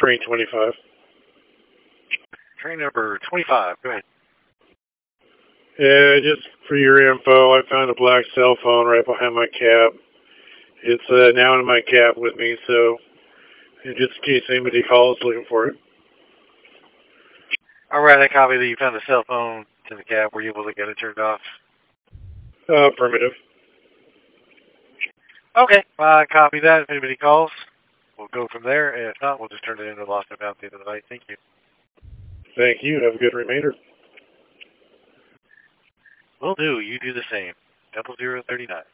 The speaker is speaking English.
train 25. Train number 25. Go ahead. Yeah, just for your info, I found a black cell phone right behind my cab. It's now in my cab with me, so just in case anybody calls looking for it. All right, I copy that you found a cell phone in the cab. Were you able to get it turned off? Affirmative. Okay, I copy that. If anybody calls, we'll go from there. And if not, we'll just turn it into lost and found at the end of the night. Thank you. Thank you. Have a good remainder. Will do. You do the same. 0039.